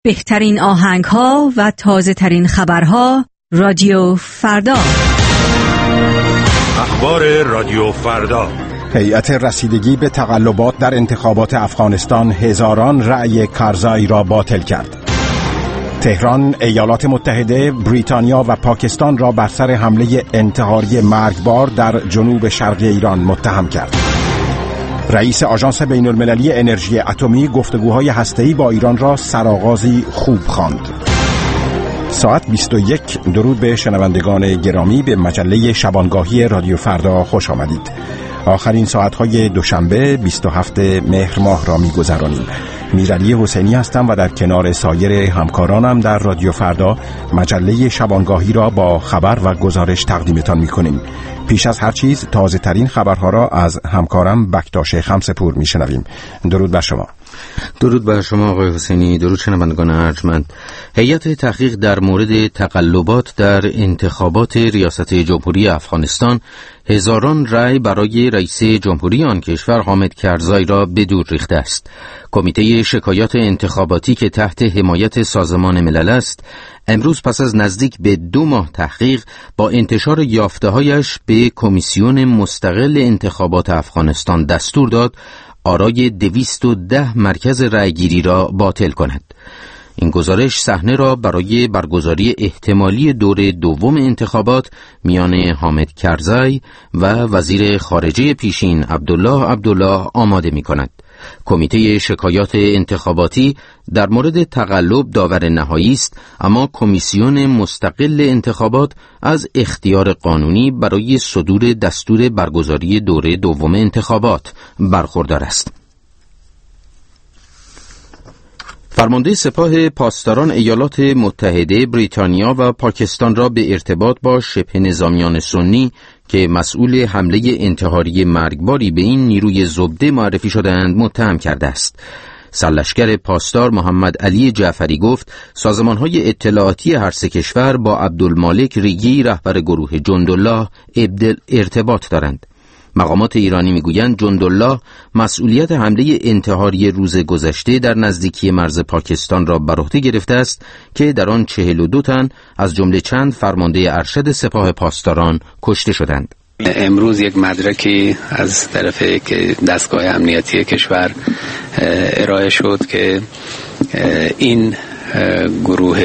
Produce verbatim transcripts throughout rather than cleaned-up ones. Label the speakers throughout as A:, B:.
A: بهترین آهنگ‌ها و تازه‌ترین خبرها رادیو فردا.
B: اخبار رادیو فردا.
C: هیئت رسیدگی به تقلبات در انتخابات افغانستان هزاران رأی کارزای را باطل کرد. تهران ایالات متحده، بریتانیا و پاکستان را بر سر حمله انتحاری مرگبار در جنوب شرقی ایران متهم کرد. رئیس آژانس بین المللی انرژی اتمی گفتگوهای هسته‌ای با ایران را سرآغازی خوب خواند. ساعت بیست و یک. درود به شنوندگان گرامی، به مجله شبانگاهی رادیو فردا خوش آمدید. آخرین ساعت‌های دوشنبه بیست و هفتم مهر ماه را می‌گذرانیم. میرعلی حسینی هستم و در کنار سایر همکارانم در رادیو فردا مجله شبانگاهی را با خبر و گزارش تقدیمتان می‌کنیم. پیش از هر چیز تازه ترین خبرها را از همکارم بکتاش خمسپور میشنویم. درود بر شما.
D: درود بر شما آقای حسینی. درود شنوندگان ارجمند. هیئت تحقیق در مورد تقلبات در انتخابات ریاست جمهوری افغانستان هزاران رأی برای رئیس جمهوری آن کشور حامد کرزای را به دور ریخته است. کمیته شکایات انتخاباتی که تحت حمایت سازمان ملل است، امروز پس از نزدیک به دو ماه تحقیق با انتشار یافته‌هایش به کمیسیون مستقل انتخابات افغانستان دستور داد آرای دویست و ده مرکز رأیگیری را باطل کند. این گزارش صحنه را برای برگزاری احتمالی دور دوم انتخابات میان حامد کرزای و وزیر خارجه پیشین عبدالله عبدالله آماده می کند. کمیته شکایات انتخاباتی در مورد تقلب داور نهایی است، اما کمیسیون مستقل انتخابات از اختیار قانونی برای صدور دستور برگزاری دوره دوم انتخابات برخوردار است. فرمانده سپاه پاسداران ایالات متحده، بریتانیا و پاکستان را به ارتباط با شبه نظامیان سنی که مسئول حمله انتحاری مرگباری به این نیروی زبده معرفی شده‌اند متهم کرده است. سرلشکر پاسدار محمد علی جعفری گفت سازمان‌های اطلاعاتی هر سه کشور با عبدالمالک ریگی رهبر گروه جندالله ارتباط دارند. مقامات ایرانی میگویند جندالله مسئولیت حمله انتحاری روز گذشته در نزدیکی مرز پاکستان را بر عهده گرفته است که در آن چهل و دو تن از جمله چند فرمانده ارشد سپاه پاسداران کشته شدند.
E: امروز یک مدرکی از طرف دستگاه امنیتی کشور ارائه شد که این گروه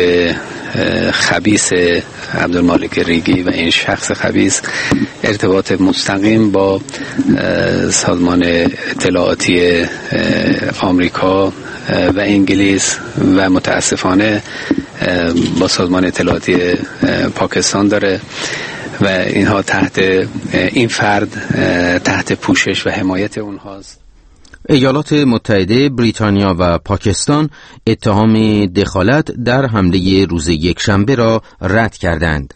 E: خبیث عبدالمالک ریگی و این شخص خبیث ارتباط مستقیم با سازمان اطلاعاتی آمریکا و انگلیس و متاسفانه با سازمان اطلاعاتی پاکستان داره و اینها تحت این فرد تحت پوشش و حمایت اونهاست.
D: ایالات متحده، بریتانیا و پاکستان اتهام دخالت در حمله روز یکشنبه را رد کردند.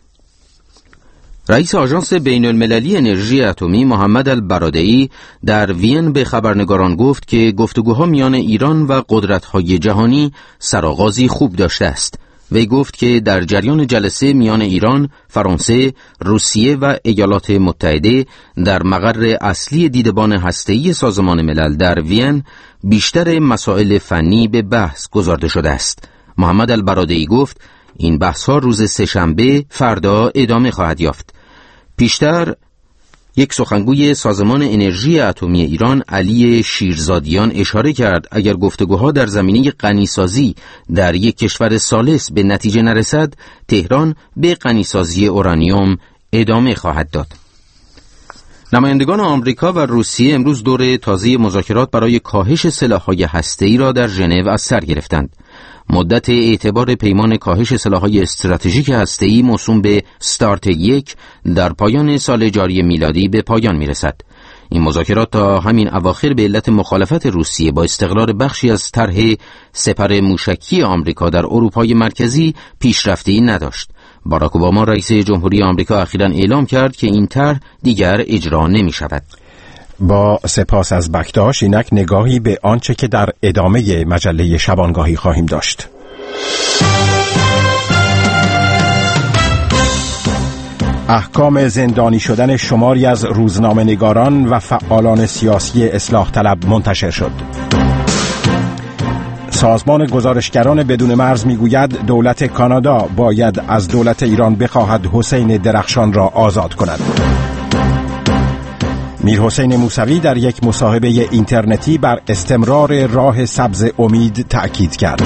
D: رئیس آژانس بین المللی انرژی اتمی محمد البرادعی در وین به خبرنگاران گفت که گفتگوها میان ایران و قدرت‌های جهانی سرآغازی خوب داشته است. وی گفت که در جریان جلسه میان ایران، فرانسه، روسیه و ایالات متحده در مقر اصلی دیدبان هسته‌ای سازمان ملل در وین بیشتر مسائل فنی به بحث گذارده شده است. محمد البرادعی گفت این بحث‌ها روز سه‌شنبه فردا ادامه خواهد یافت. پیشتر یک سخنگوی سازمان انرژی اتمی ایران علی شیرزادیان اشاره کرد اگر گفتگوها در زمینه غنیسازی در یک کشور ثالث به نتیجه نرسد، تهران به غنیسازی اورانیوم ادامه خواهد داد. نمایندگان آمریکا و روسیه امروز دور تازه مذاکرات برای کاهش سلاح‌های هسته‌ای را در ژنو از سر گرفتند. مدت اعتبار پیمان کاهش سلاح‌های استراتژیک هسته‌ای موسوم به استارت یک در پایان سال جاری میلادی به پایان میرسد. این مذاکرات تا همین اواخر به علت مخالفت روسیه با استقرار بخشی از طرح سپر موشکی آمریکا در اروپای مرکزی پیشرفتی نداشت. باراک اوباما رئیس جمهوری آمریکا اخیراً اعلام کرد که این طرح دیگر اجرا نمی شود.
C: با سپاس از بکتاش، اینک نگاهی به آنچه که در ادامه مجله شبانگاهی خواهیم داشت. احکام زندانی شدن شماری از روزنامه‌نگاران و فعالان سیاسی اصلاح طلب منتشر شد. سازمان گزارشگران بدون مرز میگوید دولت کانادا باید از دولت ایران بخواهد حسین درخشان را آزاد کند. میر حسین موسوی در یک مصاحبه اینترنتی بر استمرار راه سبز امید تأکید کرد.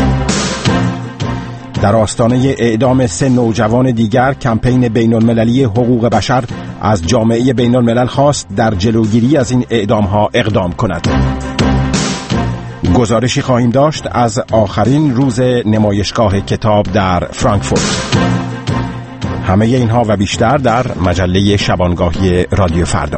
C: در آستانه اعدام سه نوجوان دیگر، کمپین بین‌المللی حقوق بشر از جامعه بین‌الملل خواست در جلوگیری از این اعدام‌ها اقدام کند. گزارشی خواهیم داشت از آخرین روز نمایشگاه کتاب در فرانکفورت. همه اینها و بیشتر در مجله شبانگاهی رادیو فردا.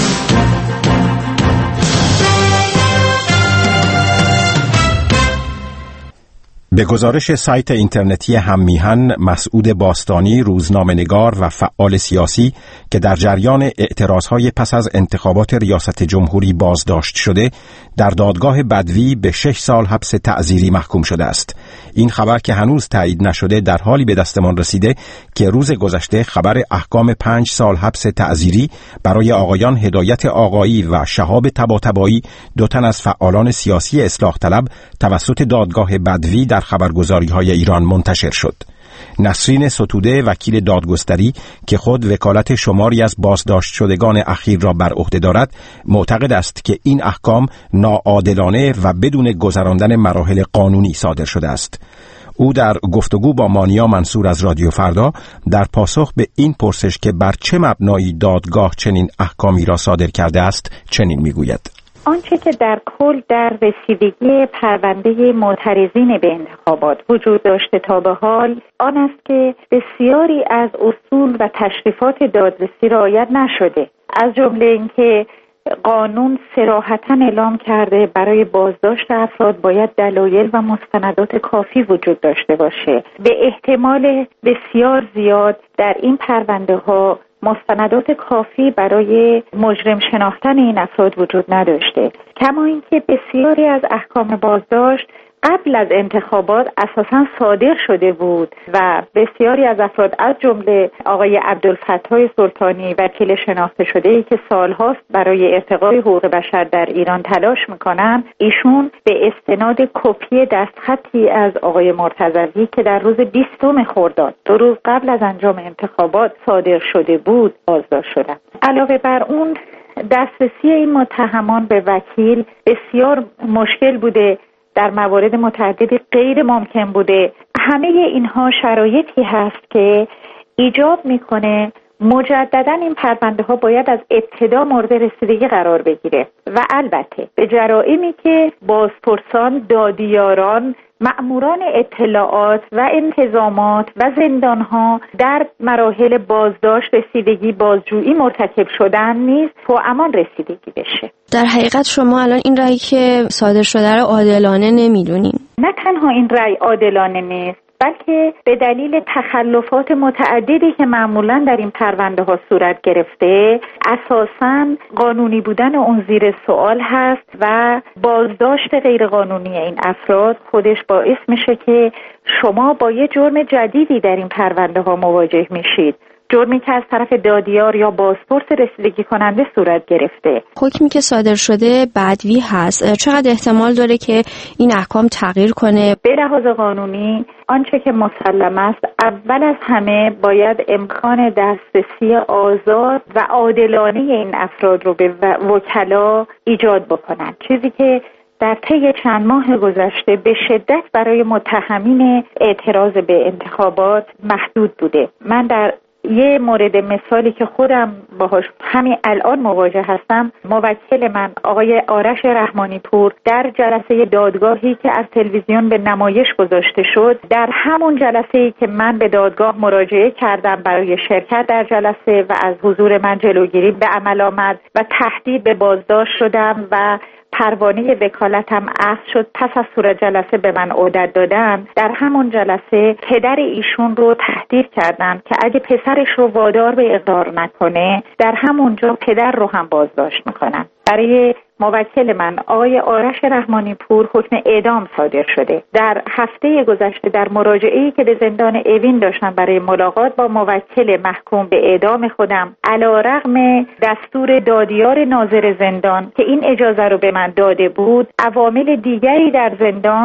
C: به گزارش سایت اینترنتی هم میهن، مسعود باستانی، روزنامه‌نگار و فعال سیاسی که در جریان اعتراضهای پس از انتخابات ریاست جمهوری بازداشت شده، در دادگاه بدوی به شش سال حبس تعزیری محکوم شده است. این خبر که هنوز تایید نشده در حالی به دستمان رسیده که روز گذشته خبر احکام پنج سال حبس تعزیری برای آقایان هدایت آقایی و شهاب طباطبایی، دو تن از فعالان سیاسی اصلاح طلب، توسط دادگاه بدوی در خبرگزاری‌های ایران منتشر شد. نسرین ستوده، وکیل دادگستری که خود وکالت شماری از بازداشت شدگان اخیر را بر عهده دارد، معتقد است که این احکام ناعادلانه و بدون گذراندن مراحل قانونی صادر شده است. او در گفتگو با مانیا منصور از رادیو فردا در پاسخ به این پرسش که بر چه مبنایی دادگاه چنین احکامی را صادر کرده است، چنین میگوید:
F: آنچه که در کل در رسیدگی پرونده معترضین به انتخابات وجود داشته تا به حال آن است که بسیاری از اصول و تشریفات دادرسی رعایت نشده، از جمله اینکه قانون صراحتاً اعلام کرده برای بازداشت افراد باید دلایل و مستندات کافی وجود داشته باشه. به احتمال بسیار زیاد در این پرونده ها مستندات کافی برای مجرم شناختن این افراد وجود نداشته، کما اینکه بسیاری از احکام بازداشت قبل از انتخابات اساساً صادر شده بود و بسیاری از افراد از جمله آقای عبدالفتاح سلطانی، وکیل شناخته شده‌ای که سالهاست برای ارتقای حقوق بشر در ایران تلاش میکنن، ایشون به استناد کپی دستخطی از آقای مرتضوی که در روز بیستم خرداد، دو روز قبل از انجام انتخابات صادر شده بود، بازداشت شدن. علاوه بر اون دسترسی این متهمان به وکیل بسیار مشکل بوده، در موارد متعددی غیر ممکن بوده. همه اینها شرایطی هست که ایجاب میکنه مجددا این پرونده ها باید از ابتدا مورد رسیدگی قرار بگیره و البته به جرائمی که بازپرسان، دادیاران، مأموران اطلاعات و انتظامات و زندانها در مراحل بازداشت، رسیدگی، بازجویی مرتکب شدن نیز توامان رسیدگی بشه.
G: در حقیقت شما الان این رأی که صادر شده رو عادلانه نمیدونین؟ نه
F: تنها این رأی عادلانه نیست، بلکه به دلیل تخلفات متعددی که معمولاً در این پرونده ها صورت گرفته، اساساً قانونی بودن اون زیر سوال هست و بازداشت غیرقانونی این افراد خودش باعث میشه که شما با یه جرم جدیدی در این پرونده ها مواجه میشید، جرمی که از طرف دادیار یا بازپرس رسیدگی کننده صورت گرفته.
G: حکمی که صادر شده بدوی هست، چقدر احتمال داره که این احکام تغییر کنه؟
F: به لحاظ قانونی آنچه که مسلم است، اول از همه باید امکان دسترسی آزاد و عادلانه این افراد رو به وکلا ایجاد بکنند، چیزی که در طی چند ماه گذشته به شدت برای متهمین اعتراض به انتخابات محدود بوده. من در یه مورد مثالی که خودم باهاش همین الان مواجه هستم، موکل من آقای آرش رحمانی پور در جلسه دادگاهی که از تلویزیون به نمایش گذاشته شد، در همون جلسه‌ای که من به دادگاه مراجعه کردم برای شرکت در جلسه و از حضور من جلوگیری به عمل آمد و تهدید به بازداشت شدم و پروانه وکالتم اخذ شد. پس از صورت جلسه به من عهدت دادن، در همون جلسه پدر ایشون رو تهدید کردن که اگه پسرش رو وادار به اقرار نکنه، در همونجا پدر رو هم بازداشت میکنن. برای موکل من آقای آرش رحمانی پور حکم اعدام صادر شده. در هفته گذشته در مراجعه‌ای که به زندان اوین داشتم برای ملاقات با موکل محکوم به اعدام خودم، علیرغم دستور دادیار ناظر زندان که این اجازه رو به من داده بود، عوامل دیگری در زندان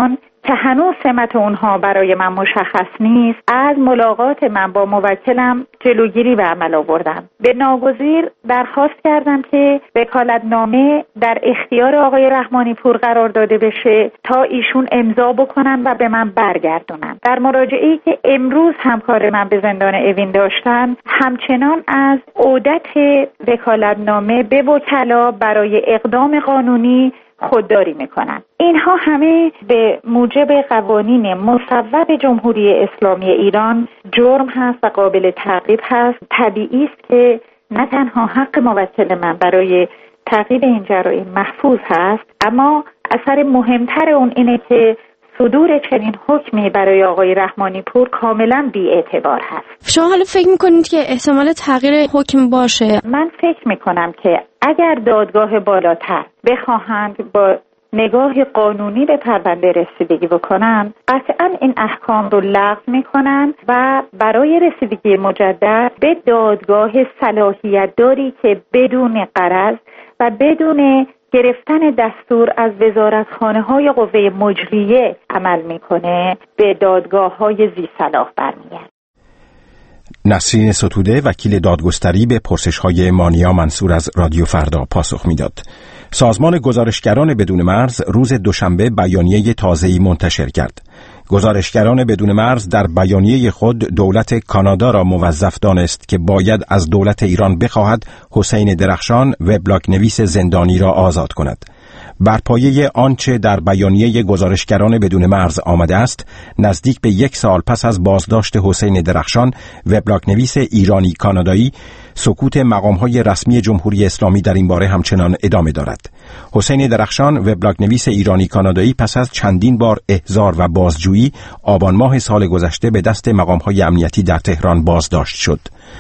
F: که هنوز سمت اونها برای من مشخص نیست، از ملاقات من با موکلم جلوگیری به عمل آوردم. به ناگزیر درخواست کردم که وکالتنامه در اختیار آقای رحمانی پور قرار داده بشه تا ایشون امضا بکنن و به من برگردونن. در مراجعه‌ای که امروز همکار من به زندان اوین داشتن، همچنان از عودت وکالتنامه به وکلا برای اقدام قانونی خودداری میکنن. اینها همه به موجب قوانین مصوب جمهوری اسلامی ایران جرم هست و قابل تعقیب هست. طبیعی است که نه تنها حق موکل من برای تعقیب این جرایم محفوظ هست، اما اثر مهمتر اون اینه که صدور چنین حکمی برای آقای رحمانی پور کاملا بی‌اعتبار هست.
G: شما حالا فکر میکنید که احتمال تغییر حکم باشه؟
F: من فکر میکنم که اگر دادگاه بالاتر بخواهند با نگاه قانونی به پرونده رسیدگی بکنن، قطعا این احکام رو لغو میکنن و برای رسیدگی مجدد به دادگاه صلاحیت داری که بدون غرض و بدون گرفتن دستور از وزارتخانه‌های قوه مجریه عمل میکنه به دادگاه‌های ذی صلاح برمیگرده.
C: نسرین ستوده وکیل دادگستری به پرسش‌های مانیا منصور از رادیو فردا پاسخ میداد. سازمان گزارشگران بدون مرز روز دوشنبه بیانیه تازه‌ای منتشر کرد. گزارشگران بدون مرز در بیانیه خود دولت کانادا را موظف دانست که باید از دولت ایران بخواهد حسین درخشان وبلاگ نویس زندانی را آزاد کند. بر پایه آنچه در بیانیه گزارشگران بدون مرز آمده است، نزدیک به یک سال پس از بازداشت حسین درخشان وبلاگ نویس ایرانی کانادایی، سکوت مقام‌های رسمی جمهوری اسلامی در این باره همچنان ادامه دارد. حسین درخشان وبلاگ نویس ایرانی کانادایی پس از چندین بار احضار و بازجویی آبان ماه سال گذشته به دست مقام‌های امنیتی در تهران بازداشت شد.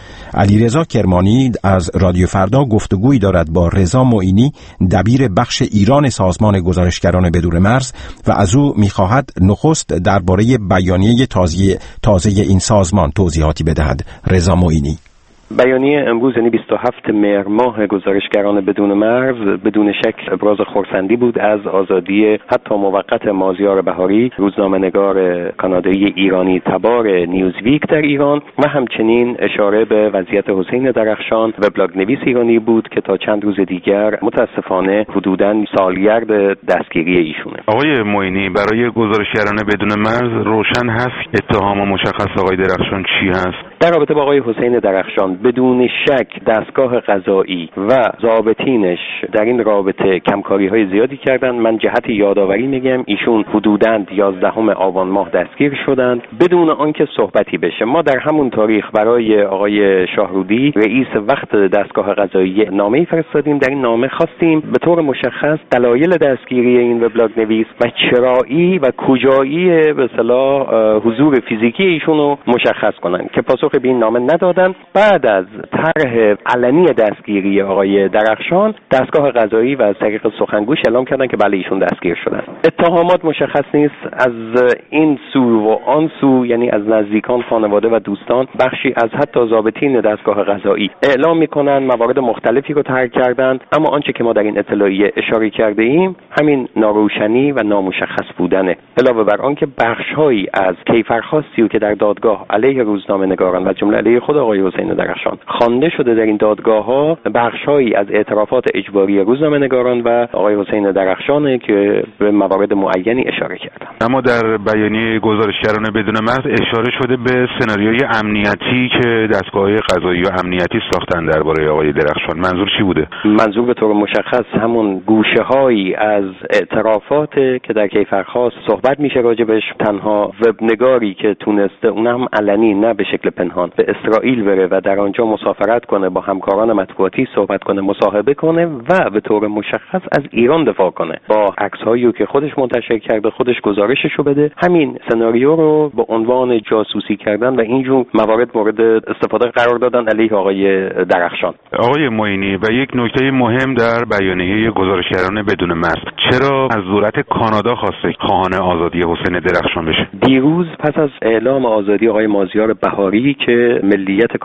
C: علیرضا کرمانی از رادیو فردا گفتگویی دارد با رضا معینی، دبیر بخش ایران سازمان گزارشگران بدون مرز، و از او می‌خواهد نخست درباره بیانیه تازه تازه این سازمان توضیحاتی بدهد. رضا معینی:
H: بیانیه امروز یعنی بیست و هفتم مهر ماه گزارشگران بدون مرز بدون شک ابراز خرسندی بود از آزادی حتی موقت مازیار بهاری، روزنامه‌نگار کانادایی ایرانی تبار نیوزویک در ایران، و همچنین اشاره به وضعیت حسین درخشان وبلاگ نویس ایرانی بود که تا چند روز دیگر متاسفانه حدوداً سالگرد دستگیری ایشونه.
B: آقای معینی، برای گزارشگران بدون مرز روشن هست اتهام و مشخص آقای درخشان چی هست؟
H: در رابطه با آقای حسین درخشان بدون شک دستگاه قضایی و ضابطینش در این رابطه کمکاری‌های زیادی کردند. من جهت یادآوری میگم ایشون حدوداً یازدهم آبان ماه دستگیر شدند بدون آنکه صحبتی بشه. ما در همون تاریخ برای آقای شاهرودی رئیس وقت دستگاه قضایی نامه‌ای فرستادیم. در این نامه خواستیم به طور مشخص دلایل دستگیری این وبلاگ نویس و چرایی و کجایی به اصطلاح حضور فیزیکی ایشون رو مشخص کنند که پاسخ به این نامه ندادن. بعد از طرح علنی دستگیری آقای درخشان، دستگاه قضایی و از طریق سخنگوش اعلام کردن که بله ایشون دستگیر شدن. اتهامات مشخص نیست از این سو و آن سو، یعنی از نزدیکان، خانواده و دوستان. بخشی از حتی ضابطین دستگاه قضایی اعلام میکنن موارد مختلفی رو طرح کردند، اما آنچه که ما در این اطلاعیه اشاره کرده ایم همین ناروشنی و نامشخص بودنه. علاوه بر آن که بخش‌هایی از کیفرخواستی رو که در دادگاه علیه روزنامه‌نگاران و جمله علیه خود آقای حسین درخشان خوانده شده در این دادگاه‌ها، بخش‌هایی از اعترافات اجباری روزنامه‌نگاران و آقای حسین درخشانه که به موارد معینی اشاره کردن.
B: اما در بیانیه گزارشگران بدون مرز اشاره شده به سناریوی امنیتی که دستگاه‌های قضایی و امنیتی ساختن درباره آقای درخشان. منظور چی بوده؟
H: منظور به طور مشخص همون گوشه‌هایی از اعترافات که در کیفرخواست صحبت میشه راجبش. تنها وبنگاری که تونسته اونم علنی نه به شکل پنهان به اسرائیل بره و در آنجا مسافرت کنه، با همکاران مطبوعاتی صحبت کنه، مصاحبه کنه و به طور مشخص از ایران دفاع کنه، با عکس‌هایی که خودش منتشر کرده خودش گزارششو بده. همین سناریو رو با عنوان جاسوسی کردن و اینجور موارد مورد استفاده قرار دادن علیه آقای درخشان.
B: آقای معینی، و یک نکته مهم در بیانیه گزارشگران بدون مرز، چرا از دولت کانادا خواسته خواهان آزادی حسین درخشان بشه؟
H: دیروز پس از اعلام آزادی آقای مازیار بهاری که ملیت کانادایی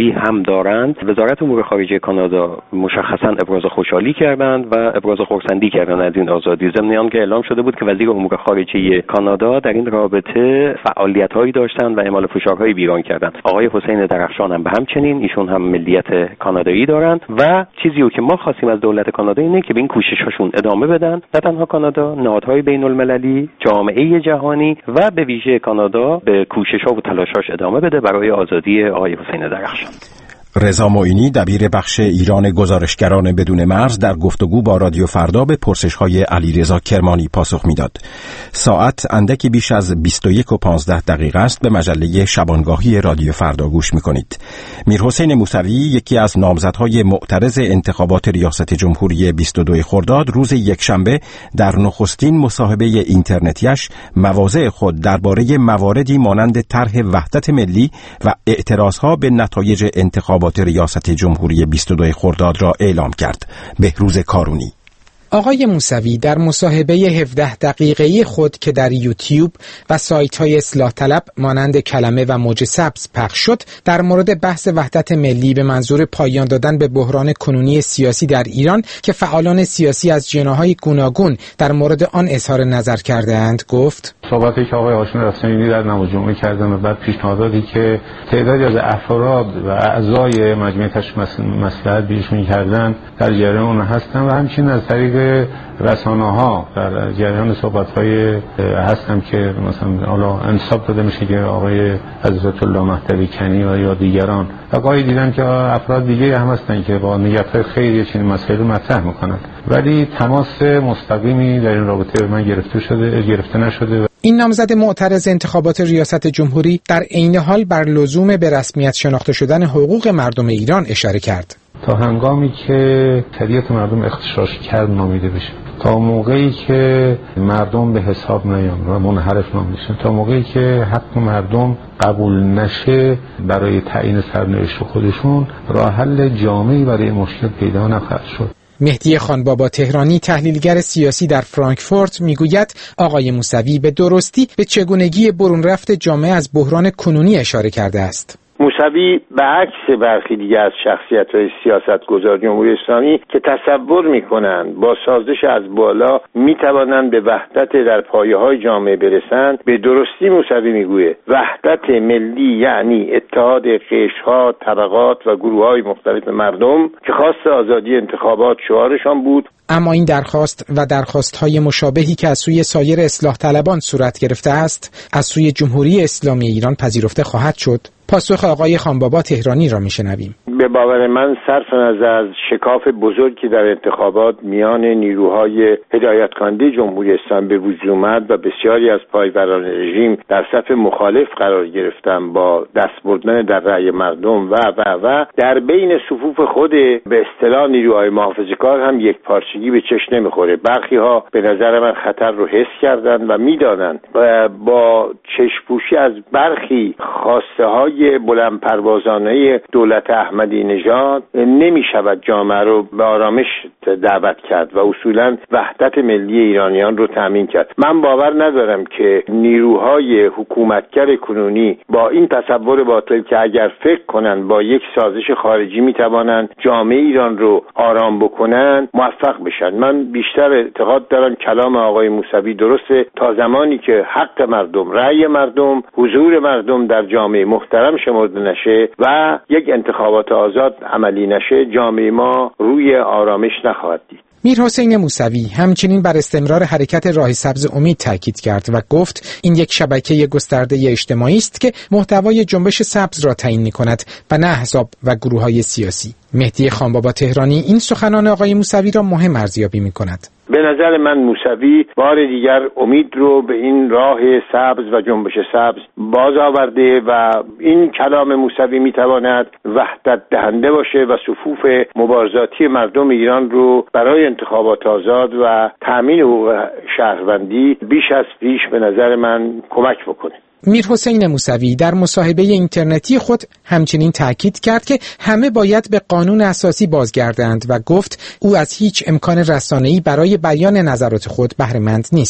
H: ملی هم دارند. وزارت امور خارجه کانادا مشخصا ابراز خوشحالی کردند و ابراز خرسندی کردند از این آزادی، ضمن آنکه اعلام شده بود که وزیر امور خارجه کانادا در این رابطه فعالیت‌هایی داشتند و اعمال فشارهایی بیرون کردند. آقای حسین درخشان هم به همچنین، ایشون هم ملیت کانادایی دارند و چیزی که ما خواستیم از دولت کانادا اینه که به این کوشش‌هاشون ادامه بدن، نه تنها کانادا، نهادهای بین‌المللی، جامعه جهانی و به ویژه کانادا به کوشش‌ها و تلاش‌هاش ادامه بده برای آزادی آقای حسین درخشان.
C: رضا معینی دبیر بخش ایران گزارشگران بدون مرز در گفتگو با رادیو فردا به پرسش‌های علیرضا کرمانی پاسخ میداد. ساعت اندکی بیش از بیست و یک و پانزده دقیقه است. به مجله شبانگاهی رادیو فردا گوش می‌کنید. میرحسین موسوی، یکی از نامزدهای معترض انتخابات ریاست جمهوری بیست و دو خرداد، روز یکشنبه در نخستین مصاحبه اینترنتیش مواضع خود درباره مواردی مانند طرح وحدت ملی و اعتراضها به نتایج انتخابات ریاست جمهوری بیست و دو خرداد را اعلام کرد. بهروز کارونی.
I: آقای موسوی در مصاحبه هفده دقیقه‌ای خود که در یوتیوب و سایت‌های اصلاح طلب مانند کلمه و موج سبز پخش شد، در مورد بحث وحدت ملی به منظور پایان دادن به بحران کنونی سیاسی در ایران که فعالان سیاسی از جناح‌های گوناگون در مورد آن اظهار نظر کرده‌اند گفت:
J: صحبتی که آقای هاشمی رفسنجانی در نماز جمعه کردن و بعد پیشنهاداتی که تعدادی از افراد و اعضای مجمع تشکیل مصلحت بیشون کردن در جریان هستن و همچنین از طریق رسانه‌ها در جریان صحبت‌های هستم که مثلا حالا انصاف داده میشه که آقای عزت الله مهدوی کنی و یا دیگران و گاهی دیدم که افراد دیگه هم هستن که با نیت‌های خیری چنین مسائل مطرح میکنن، ولی تماس مستقیمی در این رابطه به من گرفته شده گرفته نشده.
I: این نامزد معترض انتخابات ریاست جمهوری در عین حال بر لزوم به رسمیت شناخته شدن حقوق مردم ایران اشاره کرد.
J: تا هنگامی که شریعت مردم اختصاص کرد نامیده بشه، تا موقعی که مردم به حساب نیان و منحرف نمیشن، تا موقعی که حق مردم قبول نشه برای تعیین سرنوشت خودشون، راه حل جامعی برای مشکل پیدا نخواهد شد.
I: مهدی خانبابا تهرانی، تحلیلگر سیاسی در فرانکفورت، میگوید آقای موسوی به درستی به چگونگی برون رفت جامعه از بحران کنونی اشاره کرده است.
K: موسوی به عکس برخی دیگر از شخصیت‌های سیاستگزار جمهوری اسلامی که تصور می‌کنند با سازش از بالا می‌توانند به وحدت در پایه‌های جامعه برسند، به درستی موسوی می‌گوید وحدت ملی یعنی اتحاد قشرها، طبقات و گروه‌های مختلف مردم که خواست آزادی انتخابات شعارشان بود.
I: اما این درخواست و درخواست‌های مشابهی که از سوی سایر اصلاح طلبان صورت گرفته است، از سوی جمهوری اسلامی ایران پذیرفته خواهد شد. پاسخ آقای خانبابا تهرانی را میشنویم.
K: به باور من صرف نظر از شکاف بزرگی در انتخابات میان نیروهای هدایت کننده جمهوری اسلامی به وجود اومد و بسیاری از پایوران رژیم در صف مخالف قرار گرفتن با دست بردن در رأی مردم و و و در بین صفوف خود به اصطلاح نیروهای محافظه‌کار هم یک پارچگی به چشم نمیخوره. برخی ها به نظر من خطر رو حس کردند و میدانند و با چشم‌پوشی از برخی خواسته های بلند پروازانه دولت احمدی نژاد نمی شود جامعه رو به آرامش دعوت کرد و اصولا وحدت ملی ایرانیان رو تامین کرد. من باور ندارم که نیروهای حکومتگر کنونی با این تصور باطل که اگر فکر کنن با یک سازش خارجی می توانند جامعه ایران رو آرام بکنن موفق بشن. من بیشتر اعتقاد دارم کلام آقای موسوی درسته تا زمانی که حق مردم، رأی مردم، حضور مردم در جامعه محترم شمرده نشه و یک انتخابات آزاد عملی نشه، جامعه ما روی آرامش نخواهد دید.
I: میرحسین موسوی همچنین بر استمرار حرکت راه سبز امید تاکید کرد و گفت این یک شبکه گسترده اجتماعی است که محتوای جنبش سبز را تعیین می‌کند و نه احزاب و گروه‌های سیاسی. مهدی خانبابا تهرانی این سخنان آقای موسوی را مهم ارزیابی می‌کند.
K: به نظر من موسوی بار دیگر امید رو به این راه سبز و جنبش سبز باز آورده و این کلام موسوی میتواند وحدت دهنده باشه و صفوف مبارزاتی مردم ایران رو برای انتخابات آزاد و تأمین حقوق شهروندی بیش از پیش به نظر من کمک بکنه.
I: میرحسین موسوی در مصاحبه اینترنتی خود همچنین تاکید کرد که همه باید به قانون اساسی بازگردند و گفت او از هیچ امکان رسانه‌ای برای بیان نظرات خود بهره مند نیست.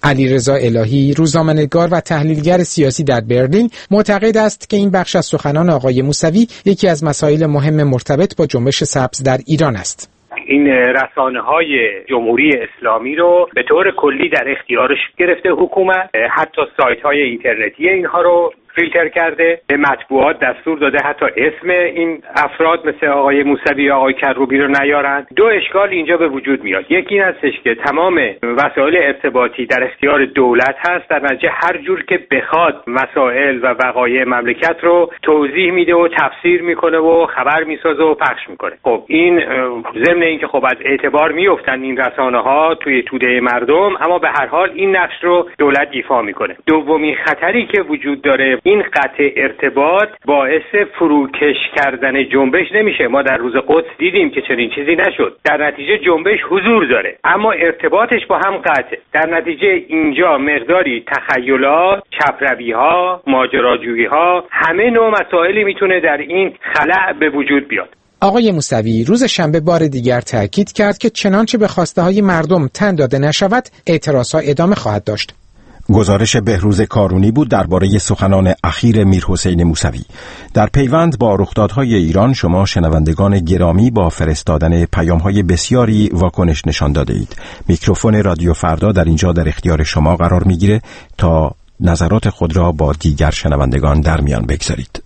I: علیرضا الهی، روزنامه‌نگار و تحلیلگر سیاسی در برلین، معتقد است که این بخش از سخنان آقای موسوی یکی از مسائل مهم مرتبط با جنبش سبز در ایران است.
L: این رسانه‌های جمهوری اسلامی رو به طور کلی در اختیارش گرفته حکومت، حتی سایت‌های اینترنتی اینها رو فیلتر کرده، به مطبوعات دستور داده حتی اسم این افراد مثل آقای موسوی یا آقای کروبی رو نیارند. دو اشکال اینجا به وجود میاد. یکی این هستش که تمام وسایل ارتباطی در اختیار دولت هست، در نتیجه هر جور که بخواد مسائل و وقایع مملکت رو توضیح میده و تفسیر میکنه و خبر میسازه و پخش میکنه. خب این ضمن اینکه خب از اعتبار میافتن این رسانه‌ها توی توده مردم، اما به هر حال این نقش رو دولت ایفا میکنه. دومین خطری که وجود داره، این قطع ارتباط باعث فروکش کردن جنبش نمیشه. ما در روز قدس دیدیم که چنین چیزی نشد. در نتیجه جنبش حضور داره اما ارتباطش با هم قطعه. در نتیجه اینجا مقداری تخیلات، چپروی‌ها، ماجراجویی‌ها، همه نوع مسائلی میتونه در این خلأ به وجود بیاد.
I: آقای موسوی روز شنبه بار دیگر تاکید کرد که چنانچه به خواسته های مردم تن داده نشود، اعتراضها ادامه خواهد داشت.
C: گزارش بهروز کارونی بود درباره سخنان اخیر میرحسین موسوی. در پیوند با رخدادهای ایران شما شنوندگان گرامی با فرستادن پیام‌های بسیاری واکنش نشان داده اید. میکروفون رادیو فردا در اینجا در اختیار شما قرار میگیره تا نظرات خود را با دیگر شنوندگان در میان بگذارید.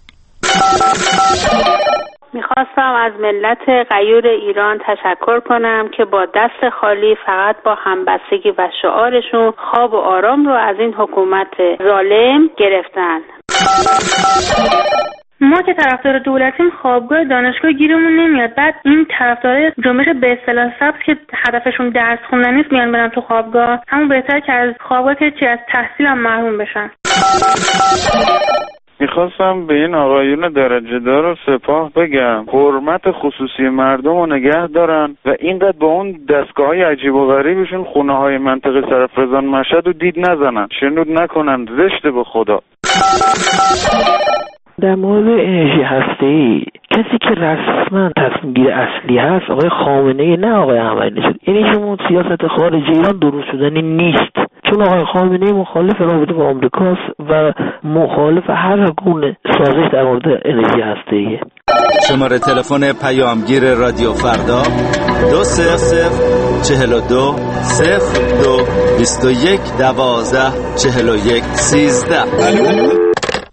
M: میخواستم از ملت غیور ایران تشکر کنم که با دست خالی فقط با همبستگی و شعارشون خواب و آرام رو از این حکومت ظالم گرفتن.
N: ما که طرفدار دولتیم خوابگاه دانشگاه گیرمون نمیاد، بعد این طرفدارای جنبش به اصطلاح سبز که هدفشون درس خوندن نیست میان برن تو خوابگاه، همون بهتر که از خوابگاه که چی از تحصیل هم محروم بشن.
O: میخواستم به این آقایون درجه دار و سپاه بگم حرمت خصوصی مردم رو نگه دارن و اینقدر با اون دستگاه های عجیب و غریبشون خونه های منطقه سرفرزان مشهد رو دید نزنن، شنود نکنن، زشته به خدا.
P: در مورد انرژی هسته‌ای کسی که رسما تصمیم گیر اصلی هست آقای خامنه‌ای، نه آقای احمدی‌نژاد. یعنی شما سیاست خارجی ایران درست شدنی نیست، چون آقای خامنه‌ای مخالف رابطه با آمریکاست و مخالف هر گونه سازش در مورد انرژی هسته‌ای.
Q: شماره تلفن پیامگیر رادیو فردا دو صفر صفر چهل و دو صفر دو بیست و یک دوازده چهل و یک سیزده.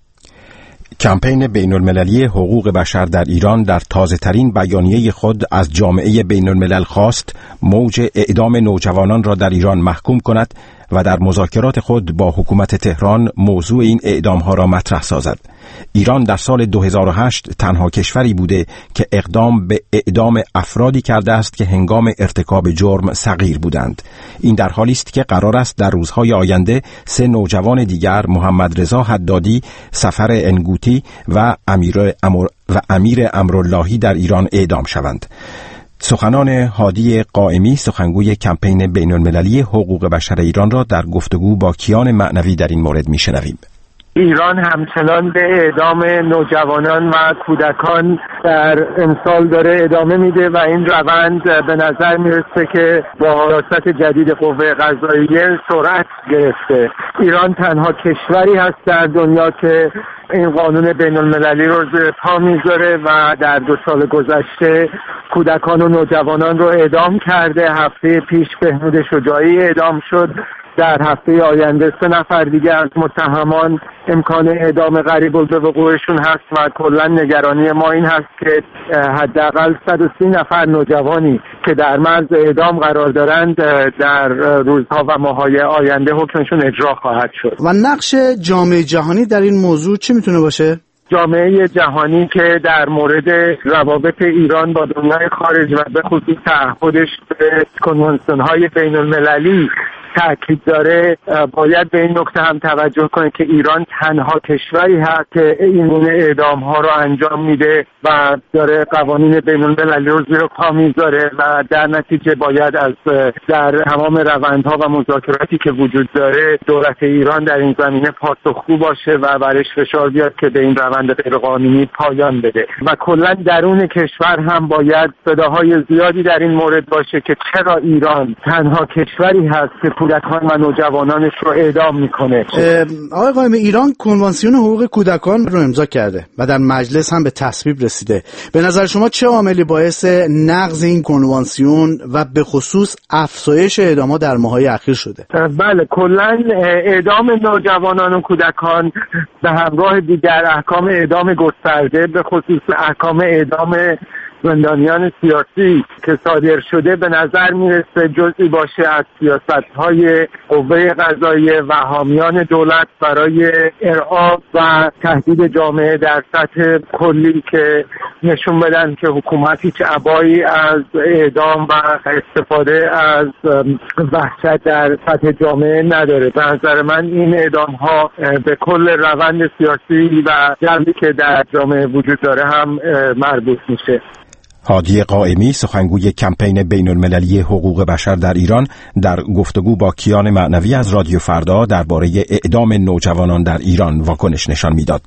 C: کمپین بین المللی حقوق بشر در ایران در تازه ترین بیانیه خود از جامعه بین الملل خواست موج اعدام نوجوانان را در ایران محکوم کند و در مذاکرات خود با حکومت تهران موضوع این اعدامها را مطرح سازد. ایران در سال دو هزار و هشت تنها کشوری بوده که اقدام به اعدام افرادی کرده است که هنگام ارتکاب جرم صغیر بودند. این در حالی است که قرار است در روزهای آینده سه نوجوان دیگر، محمد رضا حدادی، سفر انگوتی و امیر امر و امیر امراللهی در ایران اعدام شوند. سخنان هادی قائمی، سخنگوی کمپین بین المللی حقوق بشر ایران را در گفتگو با کیان معنوی در این مورد میشنویم.
R: ایران همچنان به اعدام نوجوانان و کودکان در امسال داره ادامه میده و این روند به نظر میرسه که با حراست جدید قوه قضاییه سرعت گرفته. ایران تنها کشوری هست در دنیا که این قانون بین المللی رو زیر پا میذاره و در دو سال گذشته کودکان و نوجوانان رو اعدام کرده. هفته پیش بهنود شجاعی اعدام شد. در هفته آینده سه نفر دیگه از متهمان امکان اعدام قریب الوقوعشون هست و کلا نگرانی ما این هست که حداقل صد و سی نفر نوجوانی که در مرز اعدام قرار دارند در روزها و ماه‌های آینده حکمشون اجرا خواهد شد.
S: و نقش جامعه جهانی در این موضوع چی میتونه باشه؟
R: جامعه جهانی که در مورد روابط ایران با دنیای خارج و به خصوص تعهدش به کنوانسیون‌های بین المللی تأکید داره، باید به این نکته هم توجه کنه که ایران تنها کشوری هست که این گونه اعدام ها رو انجام میده و داره قوانین بین المللی رو زیر پا میذاره و در نتیجه باید از در تمام روندها و مذاکراتی که وجود داره دولت ایران در این زمینه پاسخگو باشه و برش فشار بیاد که به این روند غیرقانونی پایان بده. و کلا درون کشور هم باید صداهای زیادی در این مورد باشه که چرا ایران تنها کشوری هست که کودکان و نوجوانانش رو اعدام میکنه.
S: آقای قائمی، ایران کنوانسیون حقوق کودکان رو امضا کرده و در مجلس هم به تصویب رسیده. به نظر شما چه عاملی باعث نقض این کنوانسیون و به خصوص افزایش اعدام‌ها در ماه‌های اخیر شده؟
R: بله، کلاً اعدام نوجوانان و کودکان به همراه دیگر احکام اعدام گسترده، به خصوص احکام اعدام زندانیان سیاسی که صادر شده، به نظر میرسه جزئی باشه از سیاست‌های قوه قضاییه و حامیان دولت برای ارعاب و تهدید جامعه در سطح کلی که نشون بدن که حکومت هیچ ابایی از اعدام و استفاده از وحشت در سطح جامعه نداره. به نظر من این اعدام‌ها به کل روند سیاسی و جنبی که در جامعه وجود داره هم مربوط میشه.
C: هادی قائمی، سخنگوی کمپین بین المللی حقوق بشر در ایران، در گفتگو با کیان معنوی از رادیو فردا درباره اعدام نوجوانان در ایران واکنش نشان میداد.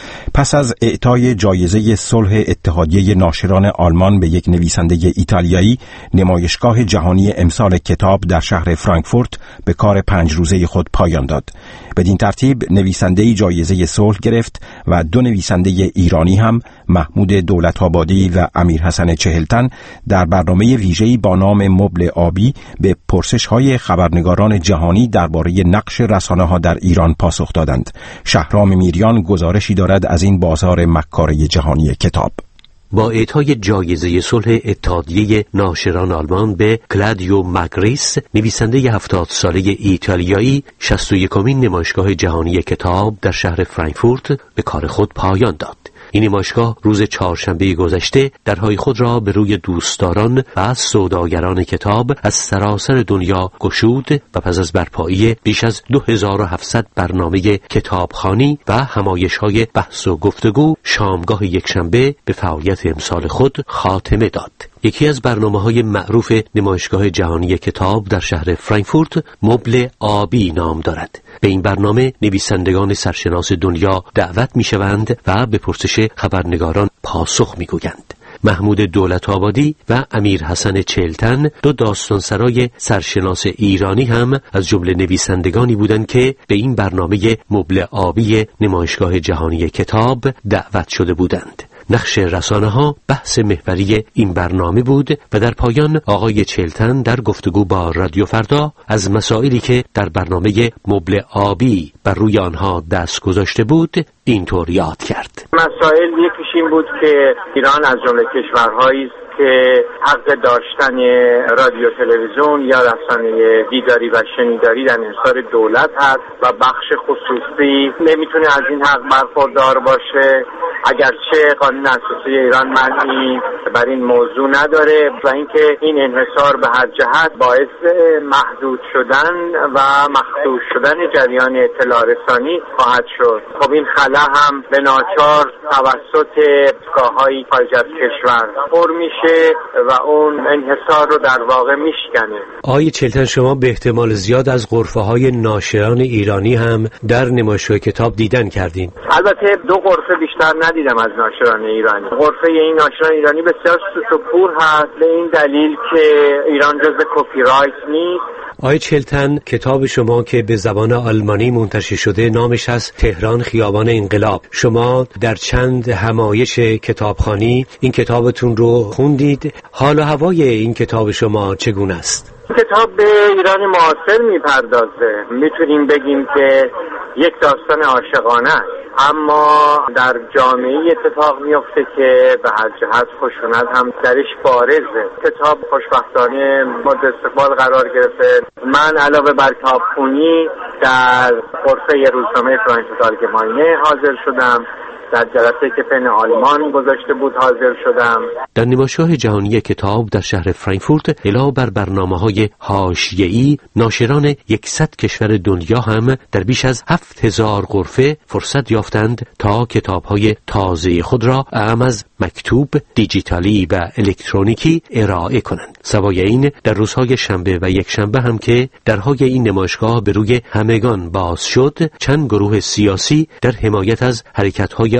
C: پس از اعطای جایزه صلح اتحادیه ناشران آلمان به یک نویسنده ایتالیایی، نمایشگاه جهانی امسال کتاب در شهر فرانکفورت به کار پنج روزه خود پایان داد. بدین ترتیب نویسنده‌ای جایزه صلح گرفت و دو نویسنده ایرانی هم، محمود دولت‌آبادی و امیر حسن چهلتن، در برنامه ویژه‌ای با نام مبل آبی به پرسش‌های خبرنگاران جهانی درباره نقش رسانه‌ها در ایران پاسخ دادند. شهرام میریان گزارشی دارد از این بازار مکاره جهانی کتاب.
T: با اعطای جایزه صلح اتحادیه ناشران آلمان به کلادیو ماگریس، نویسنده هفتاد ساله ایتالیایی، شصت و یکمین نمایشگاه جهانی کتاب در شهر فرانکفورت به کار خود پایان داد. این نمایشگاه روز چهارشنبه گذشته درهای خود را به روی دوستداران و سوداگران کتاب از سراسر دنیا گشود و پس از برپایی بیش از دو هزار و هفتصد برنامه کتابخوانی و همایش‌های بحث و گفتگو، شامگاه یکشنبه به فعالیت امسال خود خاتمه داد. یکی از برنامه‌های معروف نمایشگاه جهانی کتاب در شهر فرانکفورت مبل آبی نام دارد. به این برنامه نویسندگان سرشناس دنیا دعوت می‌شوند و به پرسش خبرنگاران پاسخ می‌گویند. محمود دولت‌آبادی و امیر حسن چهلتن، دو داستانسرای سرشناس ایرانی، هم از جمله نویسندگانی بودند که به این برنامه مبل آبی نمایشگاه جهانی کتاب دعوت شده بودند. نقش رسانه‌ها بحث محوری این برنامه بود و در پایان آقای چهلتن در گفتگو با رادیو فردا از مسائلی که در برنامه مبل آبی بر روی آنها دست گذاشته بود اینطور یاد کرد.
K: مسائل یکیش این بود که ایران از جمله کشورهایی است که حق داشتن رادیو تلویزیون یا رسانه دیداری و شنیداری در انحصار دولت هست و بخش خصوصی نمیتونه از این حق برخوردار باشه، اگرچه قانون اساسی ایران معنی بر این موضوع نداره، و اینکه این انحصار به هر جهت باعث محدود شدن و مخدوش شدن جریان اطلاع رسانی خواهد شد. خب این خلا هم به ناچار توسط دستگاه‌های خارج از کشور پر میشه و اون انحصار رو در واقع میشکنه.
T: آقای چهلتن، شما به احتمال زیاد از غرفه‌های ناشران ایرانی هم در نمایشگاه کتاب دیدن کردین.
K: البته دو غرفه بیشتر ندیدم از ناشران ایرانی. غرفه این ناشران ایرانی بسیار سوت و کور هست به این دلیل که ایران جزء کپی رایت نیست.
T: آقای چهلتن، کتاب شما که به زبان آلمانی منتشر شده نامش هست تهران خیابان انقلاب. شما در چند همایش کتابخوانی این کتابتون رو خوندید. حال و هوای این کتاب شما چگونه است؟
K: کتاب به ایران معاصر میپردازه. میتونیم بگیم که یک داستان عاشقانه است، اما در جامعه اتفاق میفته که به هر جهت خشونت هم درش بارزه. کتاب خوشبختانه مورد استقبال قرار گرفته. من علاوه بر کتابخوانی در غرفه روزنامه فرانکفورت آلگماینه حاضر شدم، در جلسه که پن آلمان گذاشته بود حاضر شدم.
T: در نمایشگاه جهانی کتاب در شهر فرانکفورت علاوه بر برنامه‌های حاشیه‌ای، ناشران صد کشور دنیا هم در بیش از هفت هزار غرفه فرصت یافتند تا کتاب‌های تازه خود را اعم از مکتوب، دیجیتالی و الکترونیکی ارائه کنند. سوای این در روزهای شنبه و یکشنبه هم که درهای این نمایشگاه به روی همگان باز شد، چند گروه سیاسی در حمایت از حرکت‌های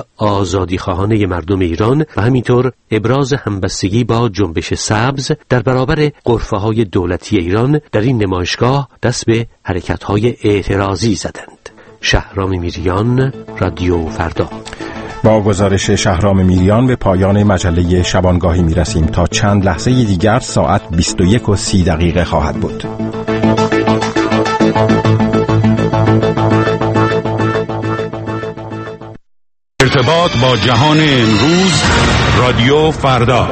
T: آزادیخواهانه مردم ایران و همینطور ابراز همبستگی با جنبش سبز در برابر غرفه‌های دولتی ایران در این نمایشگاه دست به حرکت‌های اعتراضی زدند. شهرام میریان، رادیو فردا.
C: با گزارش شهرام میریان به پایان مجله شبانگاهی میرسیم. تا چند لحظه دیگر ساعت بیست و یک و سی دقیقه خواهد بود.
U: ارتباط با جهان امروز، رادیو فردا.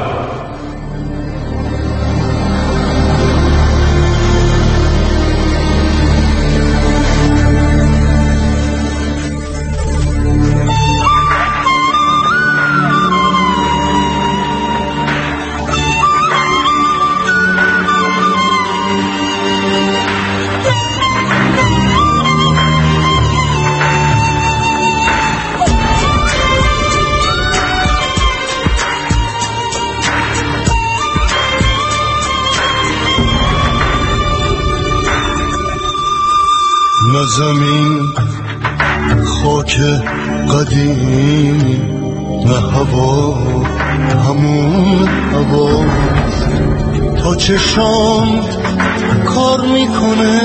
V: نه زمین خاک قدیمی، نه هوا همون هوا. تا چشام کار میکنه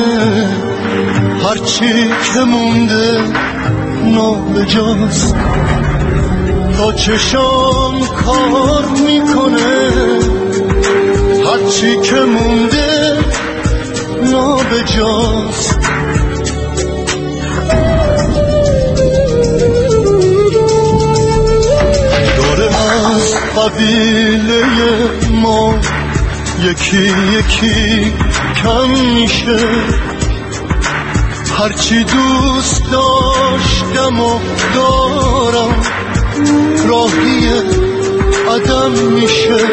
V: هرچی که مونده نابجاست. تا چشام کار میکنه هرچی که مونده نابجاست. قبیله ما یکی یکی کم میشه، هرچی دوست داشتم و دارم راهی عدم میشه.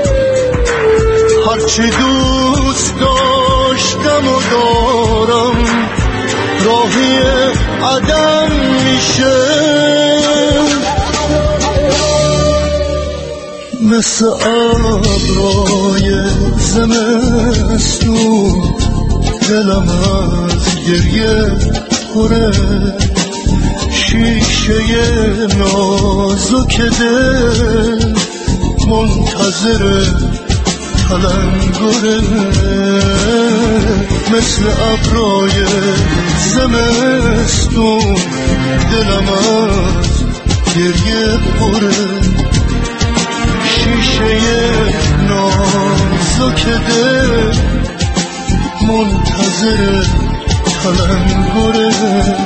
V: هرچی دوست داشتم و دارم راهی عدم میشه. مثل ابرای زمستون دلم از گریه پره، شیشه نازک دل منتظر تلنگره. مثل ابرای زمستون دلم از گریه پره، شیشه نازک دل منتظر تلنگره.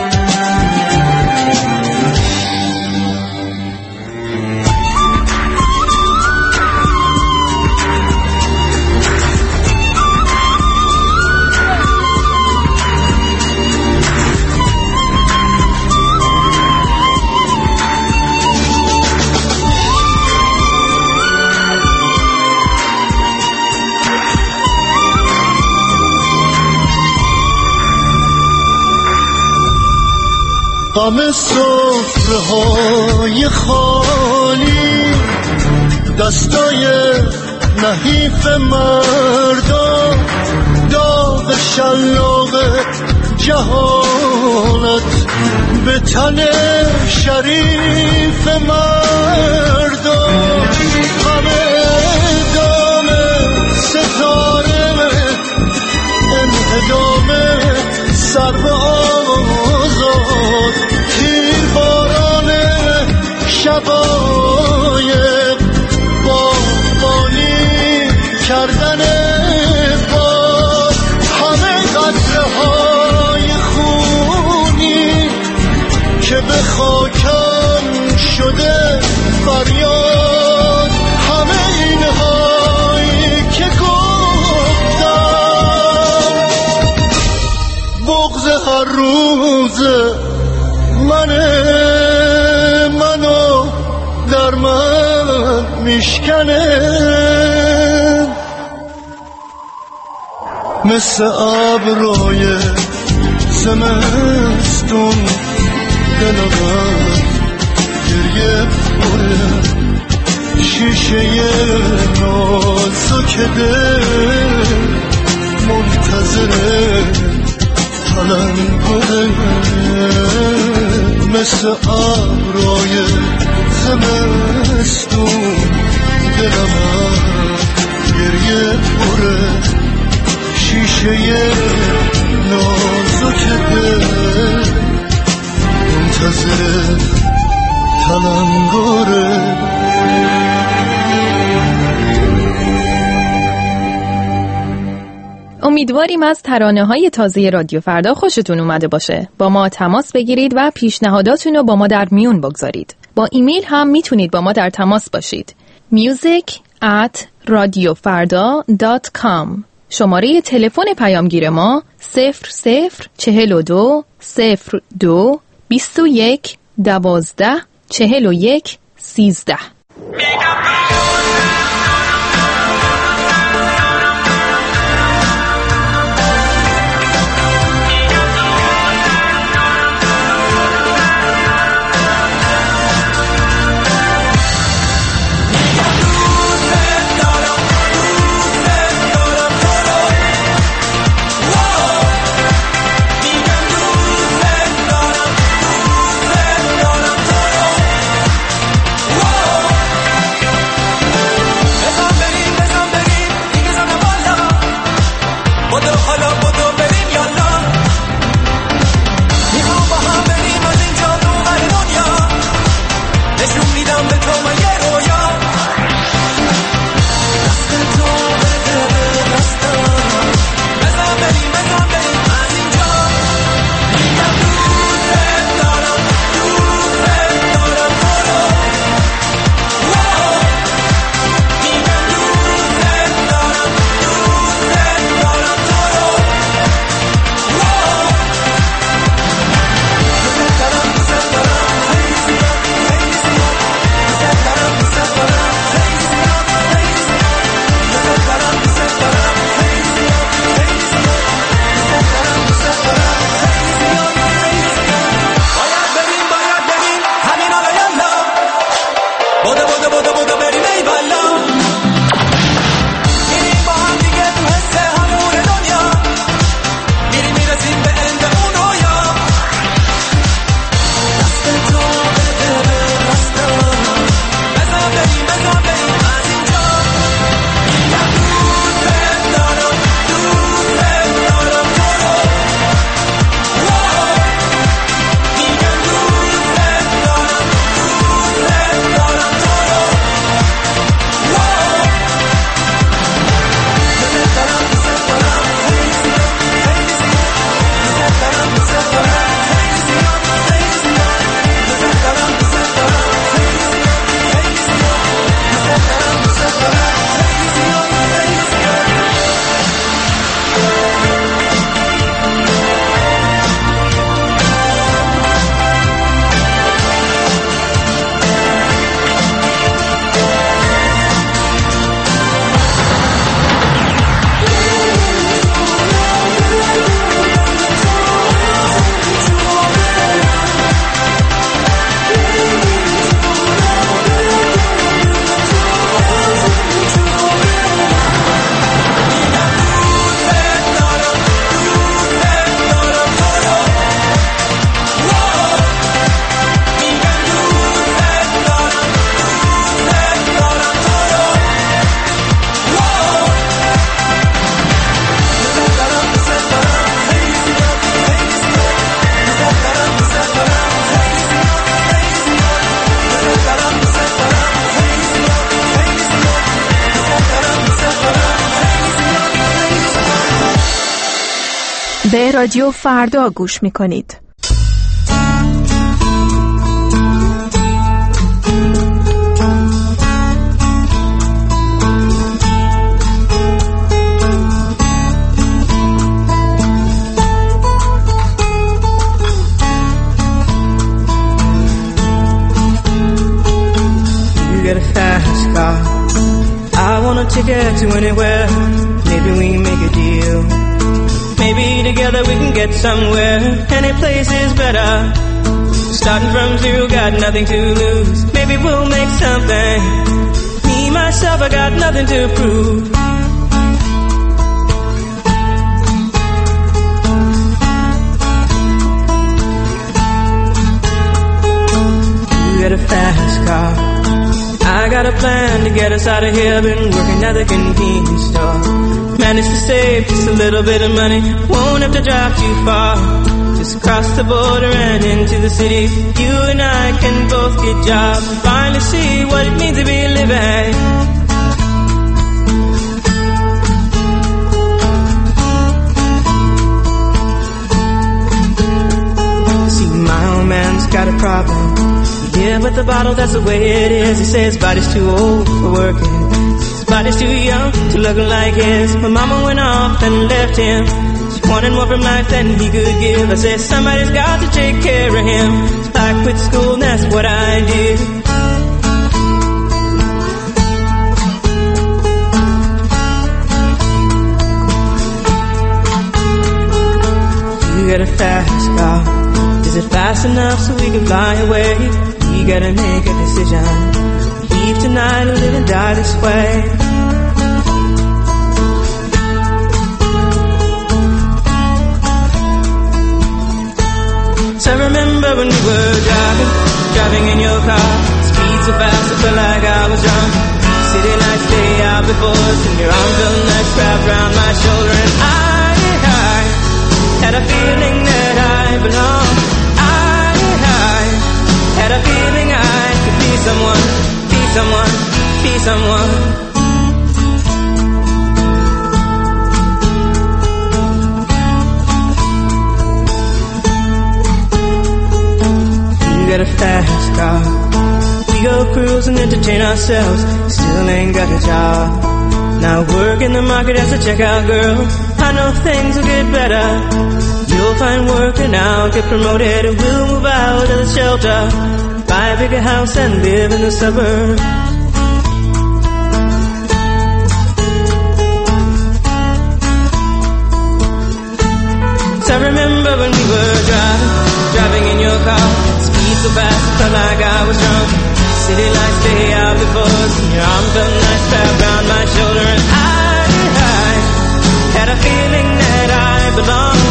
V: غم سفره های خالی، دستای نحیف مردا، داغ شلاق جهالت به تن شریف مردا. غم دام ستاره انهدام سر به آزاد، تیر باران شبایق باغبانی کردن باد. همه قطره های خونی که به خاکم شده فریاد. همه اینهایی که گفتم بغض هر روزه منه، منو در من میشکنه. مثل ابرای زمستون دلم گریه پره، شیشه نازک دل منتظر تلنگره. مثل ابرای زمستون دلم گریه پره شیشه نازک دل منتظر تلنگاره.
A: امیدواریم از ترانه‌های تازه رادیو فردا خوشتون اومده باشه. با ما تماس بگیرید و پیشنهاداتون رو با ما در میون بگذارید. با ایمیل هم میتونید با ما در تماس باشید. music at radiofarda dot com. شماره تلفن پیامگیر ما صفر صفر چهل و دو صفر دو بیست و یک دوازده چهل و یک سیزده.
E: به رادیو فردا گوش میکنید.
W: Get a fast car. I want a ticket to anywhere. Maybe we can make a deal. Maybe together we can get somewhere. Any place is better. Starting from zero, got nothing to lose. Maybe we'll make something. Me, myself, I got nothing to prove. fast car. I got a plan to get us out of here. Been working at the convenience store. Managed to save just a little bit of money. Won't have to drive too far. Just cross the border and into the city. You and I can both get jobs and finally see what it means to be living. See, my old man's got a problem. Yeah, but the bottle, that's the way it is. He says his body's too old for working. His body's too young to look like his. My mama went off and left him. She wanted more from life than he could give. I said somebody's got to take care of him. So I quit school and that's what I did. You got a fast car. Is it fast enough so we can fly away? We gotta make a decision. Leave tonight or live and die this way. So I remember when we were driving, driving in your car. Speed so fast I felt like I was drunk. City lights stay out before us, and your arm felt nice wrapped around my shoulder. And I, I had a feeling that I belonged. Had a feeling I could be someone, be someone, be someone. You got a fast car. We go cruise and entertain ourselves. Still ain't got a job. Now work in the market as a checkout girl. I know things will get better. You'll find work and I'll get promoted, and we'll move out of the shelter, buy a bigger house and live in the suburbs. So I remember when we were driving, driving in your car. Speed so fast I felt like I was drunk. City lights stay out before us, and your arm felt nice wrapped around my shoulder. And I, I had a feeling that I belonged.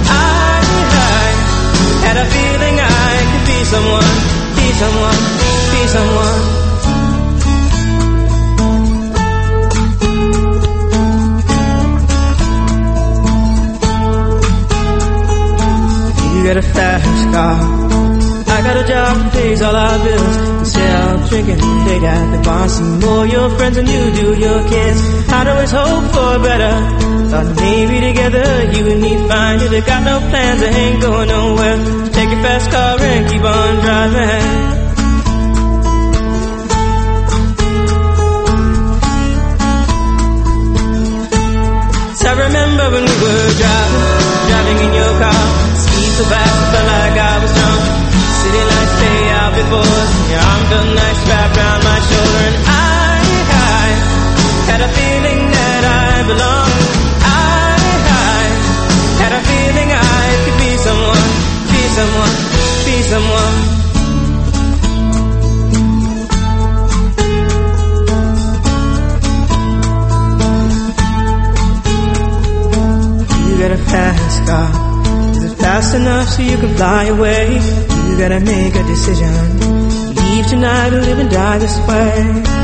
W: Had a feeling I could be someone, be someone, be someone. You got a fast car. I got a job that pays all our bills. Instead of drinking late at the bar, see more your friends than you do your kids. I'd always hope for better. Thought maybe together you and me find it. I got no plans, I ain't going nowhere. So take your fast car and keep on driving. So I remember when we were driving, driving in your car. Speed so fast I felt like I was drunk. City lights stay out before us, and your arm felt nice wrapped around my shoulder. And I, I had a feeling that I belonged. Had a feeling I could be someone, be someone, be someone. You got a fast car. Is it fast enough so you can fly away? You gotta make a decision. Leave tonight or live and die this way.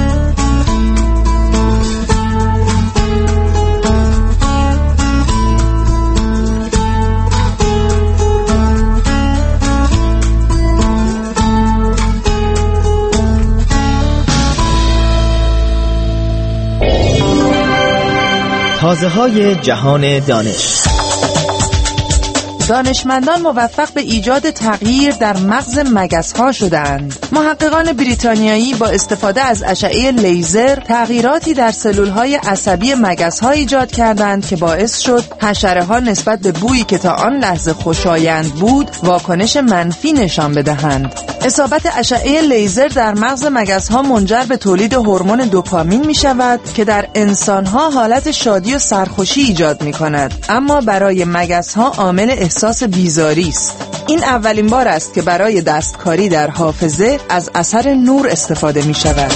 D: تازه‌های جهان دانش.
F: دانشمندان موفق به ایجاد تغییر در مغز مگس‌ها شدند. محققان بریتانیایی با استفاده از اشعه لیزر تغییراتی در سلول‌های عصبی مگس‌ها ایجاد کردند که باعث شد حشره‌ها نسبت به بویی که تا آن لحظه خوشایند بود واکنش منفی نشان بدهند. اصابت اشعه لیزر در مغز مگس‌ها منجر به تولید هورمون دوپامین می‌شود که در انسان‌ها حالت شادی و سرخوشی ایجاد می‌کند، اما برای مگس‌ها عامل احساس بیزاری است. این اولین بار است که برای دستکاری در حافظه از اثر نور استفاده می‌شود.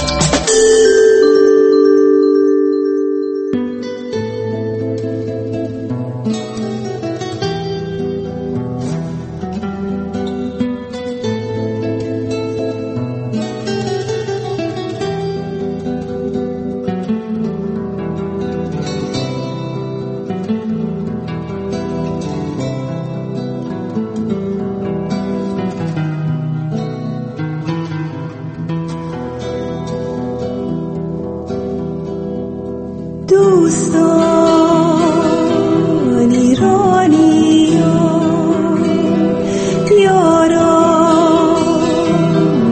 V: دوستان ایرانیان یاران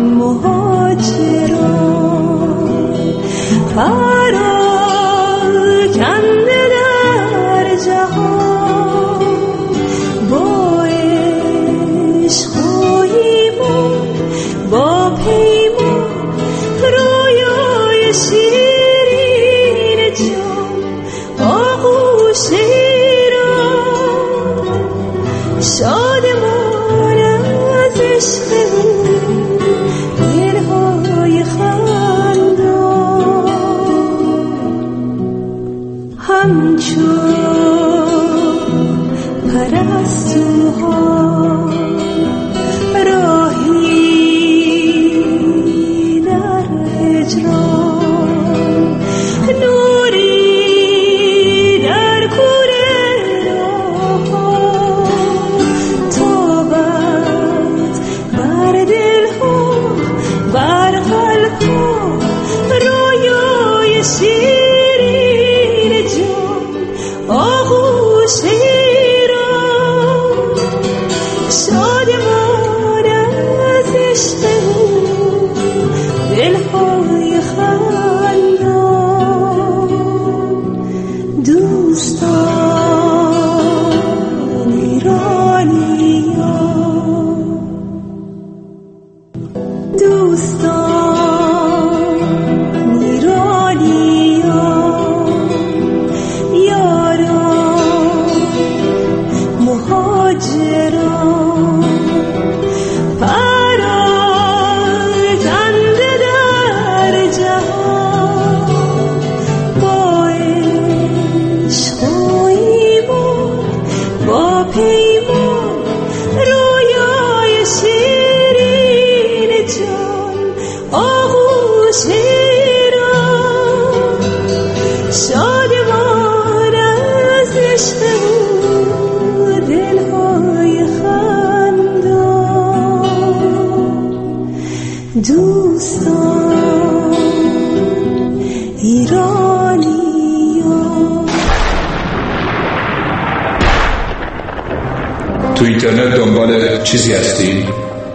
V: مهاجران پراکنده در جهان با عشقایمان با پیمان رویای شیرین جان آغوش ایران شادمان از عشق دلهای خندان همچون پرستوها راهی در هجران نوری در کوره راهها تابد بر دلها بر قلبها رویای شیرین جان آغوش ایران شادمان از عشق دلهای خندان دوستان ایرانیان دوستان ایرانیان یاران مهاجران پراکنده در جهان با عشق و ایمان با پیمان رویای شیرین جان آغوش ایران شادمان از عشق او دلهای خندان دوستان ایرانیان.
B: تو اینترنت دنبال چیزی هستی؟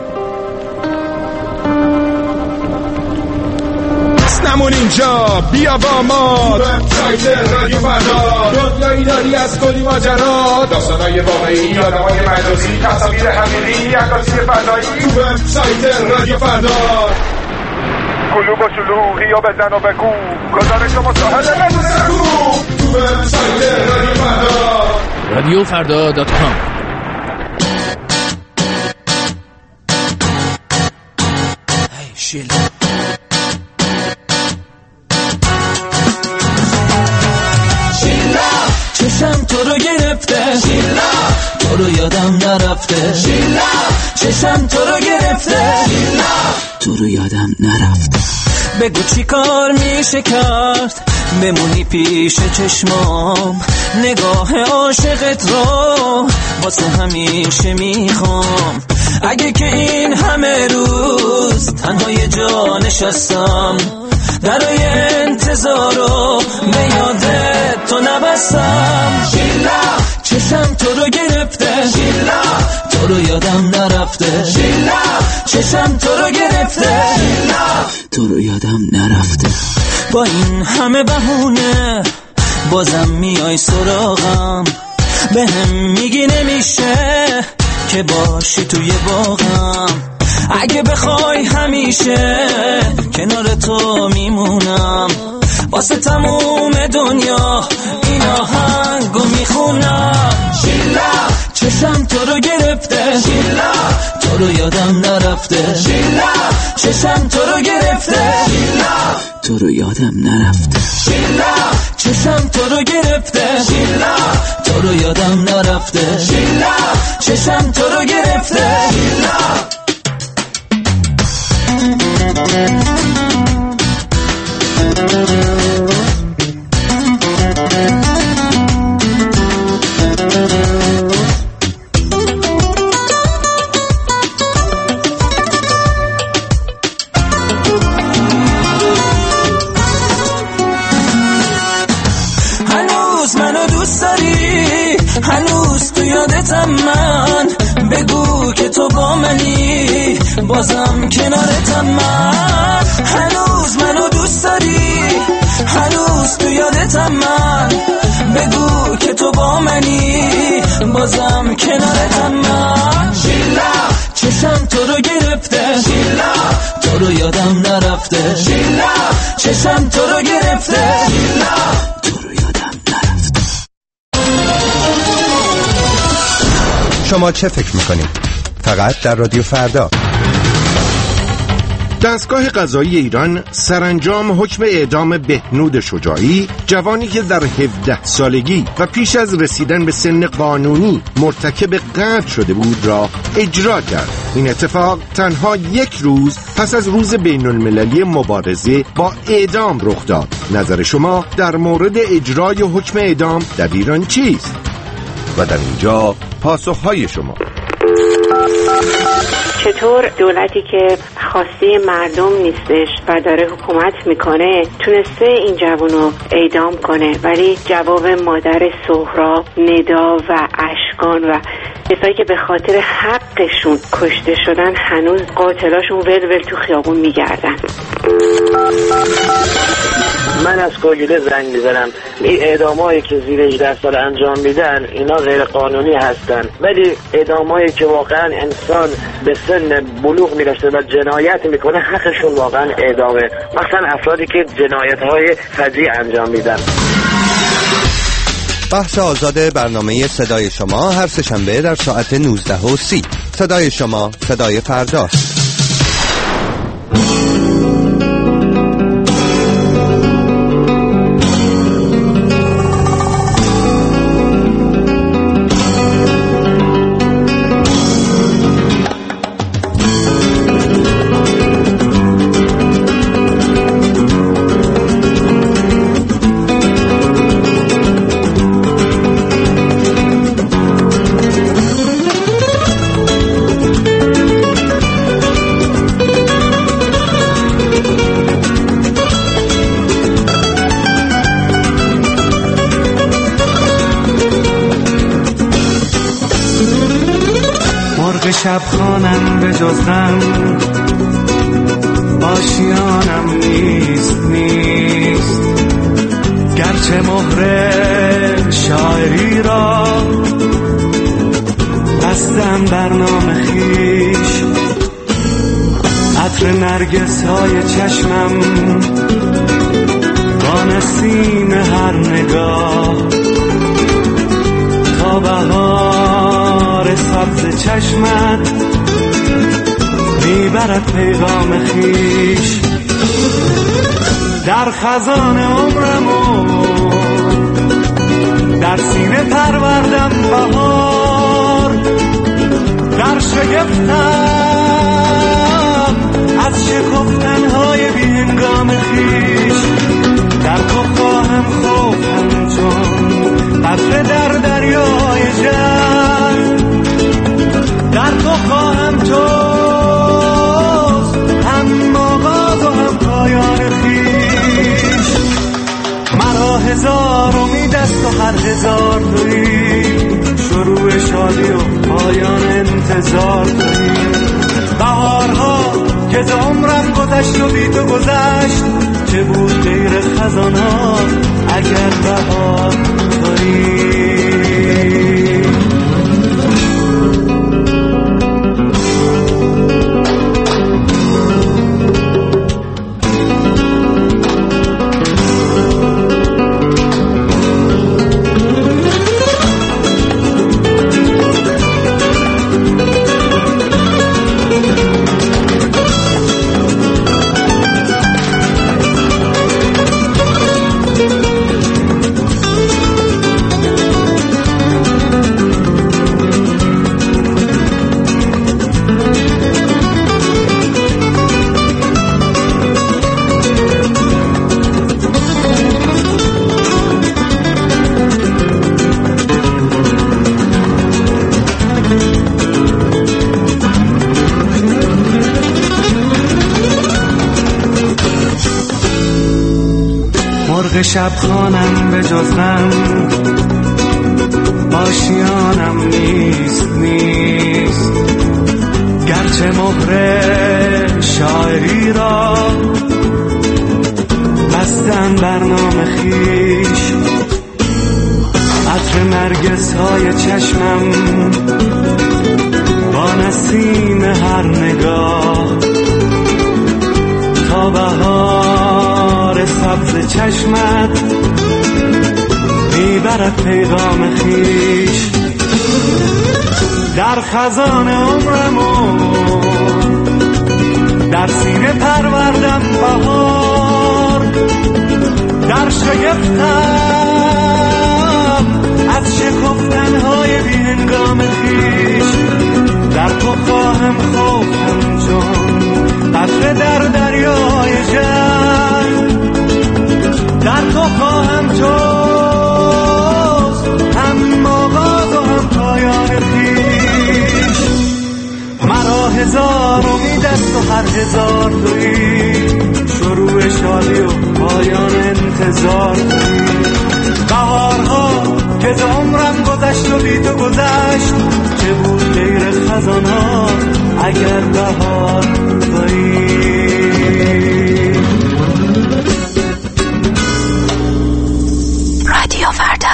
G: نمون اینجا بیا با ما وبسایت رادیو فردا دنیایی داری از کلی ماجرا داستانای واقعی آدمای مجازی تصاویر حقیقی عکاسی فضایی تو وبسایت رادیو فردا کلوب و شلوغی و بزن و بگو گزارش و مصاحبه بدون سکو تو وبسایت رادیو فردا
H: رادیو فردا دات کام.
W: Hey, shit. چشم تو رو گرفته شیلا تو رو یادم نرفته شیلا چشم تو رو گرفته شیلا تو رو یادم نرفته بگو چی کار میشه کرد بمونی پیش چشمام نگاه عاشقت رو واسه همیشه میخوام اگه که این همه روز تنها یه جا نشستم درای انتظار رو به یادت تو نبستم شیلا چشم تو رو گرفته شیلا تو رو یادم نرفته شیلا چشم تو رو گرفته شیلا تو رو یادم نرفته با این همه بهونه بازم میای سراغم به هم میگی نمیشه که باشی توی باغم اگه بخوای همیشه کنار تو میمونم واسه تموم دنیا این آهنگو میخونم شیلا چشم تو رو گرفته شیلا تو رو یادم نرفته شیلا چشم تو رو گرفته شیلا تو رو یادم نرفته شیلا چشم تو رو گرفته شیلا تو رو یادم نرفته شیلا چشم تو رو گرفته شیلا
V: هنوز تو یادتم من، بگو که تو با منی بازم کنارتم من، هنوز منو دوست داری، هنوز تو یادتم من، بگو که تو با منی بازم کنارتم من. شیلا چشم تو رو گرفته، شیلا تو رو یادم نرفته، شیلا چشم تو رو گرفته، شیلا تو رو یادم نرفته.
I: شما چه فکر میکنید؟ فقط در رادیو فردا.
J: دستگاه قضایی ایران سرانجام حکم اعدام بهنود شجاعی، جوانی که در هفده سالگی و پیش از رسیدن به سن قانونی مرتکب قتل شده بود را اجرا کرد. این اتفاق تنها یک روز پس از روز بین المللی مبارزه با اعدام رخ داد. نظر شما در مورد اجرای حکم اعدام در ایران چیست؟ و در اینجا پاسخهای شما.
M: چطور دولتی که خواسته مردم نیستش و داره حکومت میکنه تونسته این جوانو اعدام کنه، ولی جواب مادر سهراب، ندا و اشکان و کسایی که به خاطر حقشون کشته شدن هنوز قاتلاشون ول ول تو خیابون میگردن.
P: من از کوگیله زنگ میزنم. این اعدامایی که زیر هجده سال انجام میدن اینا غیر قانونی هستن، ولی اعدامایی که واقعا انسان به سن بلوغ میرسه و جنایت میکنه حقشون واقعا اعدامه، مثلا افرادی که جنایت‌های فجیع انجام میدن.
I: بحث آزاد برنامه صدای شما هر سه‌شنبه در ساعت نوزده و سی. صدای شما، صدای فرداست.
V: شب خانم به جز غم آشیانم نیست نیست، گرچه مهر شاعری را بستم برنامه خیش، عطر نرگس های چشمم با نسیم هر نگاه، تا بهار سبز چشمت میبرد پیغام خیش. در خزان عمرمو در سینه پروردم بهار، در شگفتم از شکفتنهای بی هنگام خیش، در تو خواهم خوفم چون قطره در دریای جنگ، در تو خواهم توست هم آغاز و هم پایان خیش. مرا هزار امید است و هر هزار تویی، شروع شادی و پایان انتظار تویی. بهارها که ز عمرم گذشت و بی تو گذشت، چه بود غیر خزانها اگر بهار تویی. شب خانم به جز غم
L: آشیانم نیست نیست، گرچه مهر شاعری را بستم برنامه خیش، عطر نرگس های چشمم با نسیم هر نگاه، تا بهار سبز چشمت میبرد پیغام خیش. در خزان عمرمو در سینه پروردم بهار، در شگفتم از شکفتنهای بی هنگام خیش، در تو خواهم خوفتم جان قطره در دریای جنگ، در تو خواهم جز هم آغاز و هم پایان خیش. مرا هزار امید است و هر هزار تویی، شروع شادی و پایان انتظار تویی. بهارها که ز عمرم گذشت و بی تو گذشت، چه بود غیر خزانها اگر بهار تویی.
E: رادیو فردا.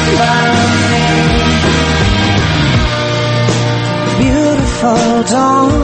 V: Dawn